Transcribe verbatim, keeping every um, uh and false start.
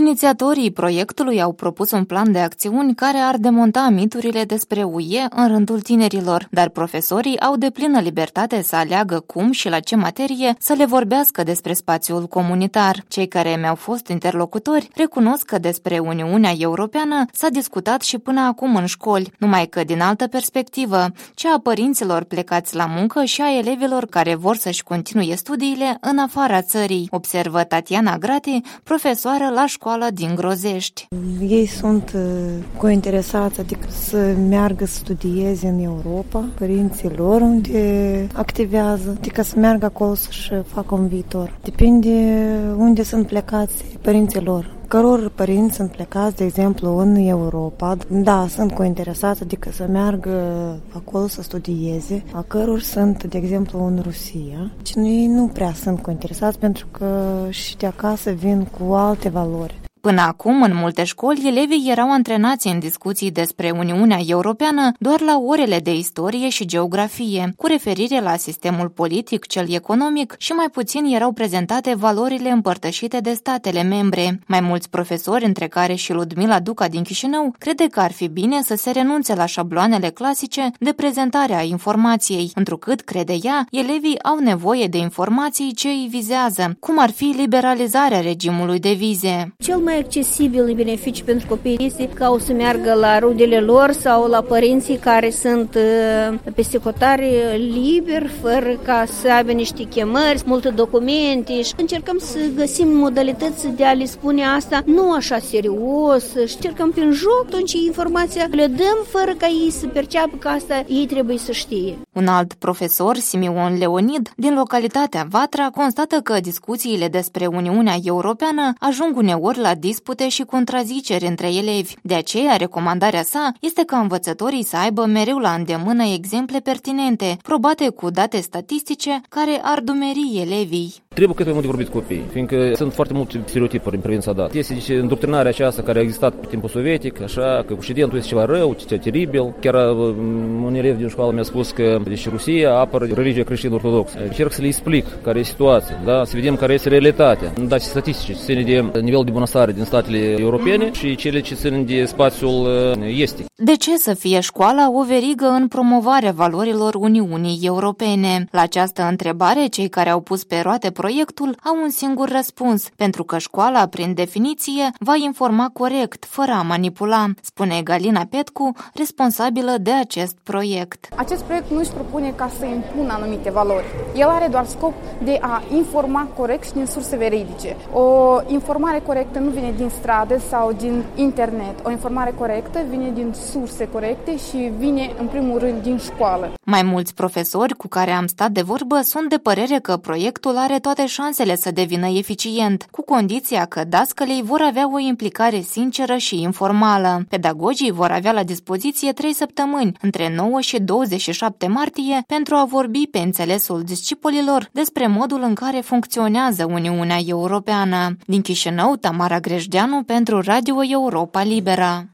Inițiatorii proiectului au propus un plan de acțiuni care ar demonta miturile despre U E în rândul tinerilor, dar profesorii au deplină libertate să aleagă cum și la ce materie să le vorbească despre spațiul comunitar. Cei care mi-au fost interlocutori recunosc că despre Uniunea Europeană s-a discutat și până acum în școli, numai că din altă perspectivă, cea a părinților plecați la muncă și a elevilor care vor să-și continue studiile în afara țării, observă Tatiana Grati, profesoară la școală din Grozești. Ei sunt uh, cointeresați, adică să meargă să studieze în Europa, părinții lor unde activează, adică să meargă acolo să-și facă un viitor. Depinde unde sunt plecați părinții lor. Căror părinți sunt plecați, de exemplu, în Europa, da, sunt cointeresați, adică să meargă acolo să studieze, a căror sunt, de exemplu, în Rusia. Și ei nu prea sunt cointeresați pentru că și de acasă vin cu alte valori. Până acum, în multe școli, elevii erau antrenați în discuții despre Uniunea Europeană doar la orele de istorie și geografie, cu referire la sistemul politic, cel economic și mai puțin erau prezentate valorile împărtășite de statele membre. Mai mulți profesori, între care și Ludmila Duca din Chișinău, crede că ar fi bine să se renunțe la șabloanele clasice de prezentare a informației, întrucât, crede ea, elevii au nevoie de informații ce îi vizează, cum ar fi liberalizarea regimului de vize. Cel mai accesibil beneficii pentru copii este ca o să meargă la rudele lor sau la părinții care sunt peste hotare liber, fără ca să aibă niște chemări, multe documente și încercăm să găsim modalități de a le spune asta nu așa serios și încercăm prin joc, atunci informația le dăm fără ca ei să perceapă că asta ei trebuie să știe. Un alt profesor, Simion Leonid, din localitatea Vatra, constată că discuțiile despre Uniunea Europeană ajung uneori la dispute și contraziceri între elevi. De aceea, recomandarea sa este ca învățătorii să aibă mereu la îndemână exemple pertinente, probate cu date statistice, care ar dumeri elevii. Trebuie cât mai mult de vorbit cu copiii, fiindcă sunt foarte multe stereotipuri în privința dată. Este zice, îndoctrinarea aceasta care a existat pe timpul sovietic, așa, că Occidentul este ceva rău, ceva teribil. Chiar un elev din școală mi-a spus că deci, Rusia apără religia creștin-ortodoxă. Încerc să le explic care e situația, da? Să vedem care este realitatea. Date statistice, ce ține de nivel de bunăstare din statele europene și cele ce țin de spațiul estic. De ce să fie școala o verigă în promovarea valorilor Uniunii Europene? La această întrebare, cei care au pus pe roate proiectul au un singur răspuns, pentru că școala, prin definiție, va informa corect, fără a manipula, spune Galina Petcu, responsabilă de acest proiect. Acest proiect nu își propune ca să impună anumite valori. El are doar scop de a informa corect și din surse veridice. O informare corectă nu vine din stradă sau din internet. O informare corectă vine din surse corecte și vine, în primul rând, din școală. Mai mulți profesori cu care am stat de vorbă sunt de părere că proiectul are toate șansele să devină eficient, cu condiția că dascălii vor avea o implicare sinceră și informală. Pedagogii vor avea la dispoziție trei săptămâni, între nouă și douăzeci și șapte martie, pentru a vorbi pe înțelesul discipolilor despre modul în care funcționează Uniunea Europeană. Din Chișinău, Tamara Grejdeanu pentru Radio Europa Liberă.